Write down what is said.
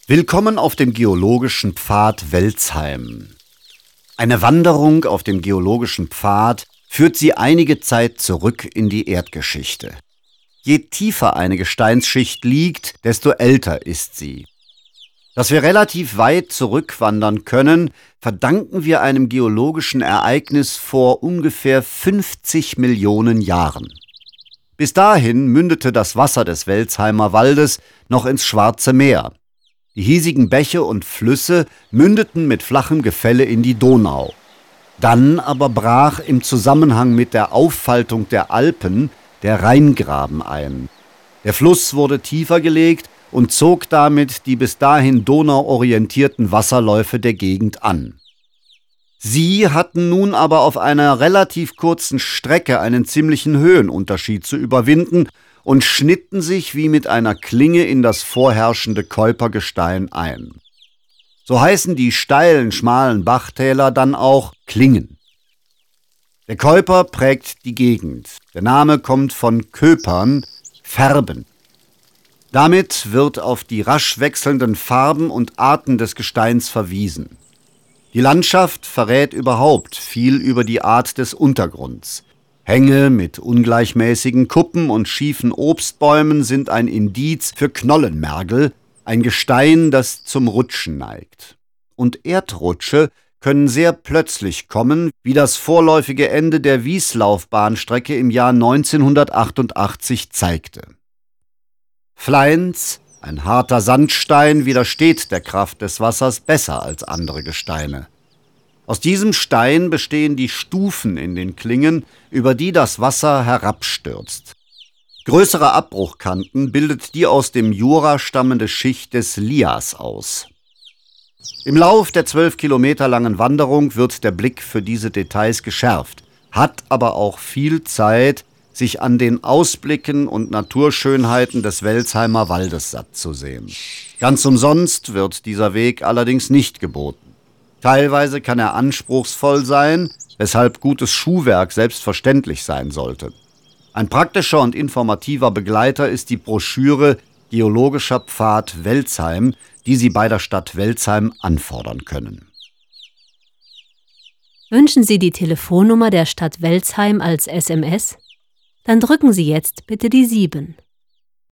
Willkommen auf dem geologischen Pfad Welzheim. Eine Wanderung auf dem geologischen Pfad führt Sie einige Zeit zurück in die Erdgeschichte. Je tiefer eine Gesteinsschicht liegt, desto älter ist sie. Dass wir relativ weit zurückwandern können, verdanken wir einem geologischen Ereignis vor ungefähr 50 Millionen Jahren. Bis dahin mündete das Wasser des Welzheimer Waldes noch ins Schwarze Meer. Die hiesigen Bäche und Flüsse mündeten mit flachem Gefälle in die Donau. Dann aber brach im Zusammenhang mit der Auffaltung der Alpen der Rheingraben ein. Der Fluss wurde tiefer gelegt und zog damit die bis dahin donauorientierten Wasserläufe der Gegend an. Sie hatten nun aber auf einer relativ kurzen Strecke einen ziemlichen Höhenunterschied zu überwinden und schnitten sich wie mit einer Klinge in das vorherrschende Keupergestein ein. So heißen die steilen, schmalen Bachtäler dann auch Klingen. Der Keuper prägt die Gegend. Der Name kommt von Köpern, Färben. Damit wird auf die rasch wechselnden Farben und Arten des Gesteins verwiesen. Die Landschaft verrät überhaupt viel über die Art des Untergrunds. Hänge mit ungleichmäßigen Kuppen und schiefen Obstbäumen sind ein Indiz für Knollenmergel, ein Gestein, das zum Rutschen neigt. Und Erdrutsche können sehr plötzlich kommen, wie das vorläufige Ende der Wieslaufbahnstrecke im Jahr 1988 zeigte. Fleins, ein harter Sandstein, widersteht der Kraft des Wassers besser als andere Gesteine. Aus diesem Stein bestehen die Stufen in den Klingen, über die das Wasser herabstürzt. Größere Abbruchkanten bildet die aus dem Jura stammende Schicht des Lias aus. Im Lauf der 12 Kilometer langen Wanderung wird der Blick für diese Details geschärft, hat aber auch viel Zeit, sich an den Ausblicken und Naturschönheiten des Welzheimer Waldes satt zu sehen. Ganz umsonst wird dieser Weg allerdings nicht geboten. Teilweise kann er anspruchsvoll sein, weshalb gutes Schuhwerk selbstverständlich sein sollte. Ein praktischer und informativer Begleiter ist die Broschüre Geologischer Pfad Welzheim, die Sie bei der Stadt Welzheim anfordern können. Wünschen Sie die Telefonnummer der Stadt Welzheim als SMS? Dann drücken Sie jetzt bitte die 7.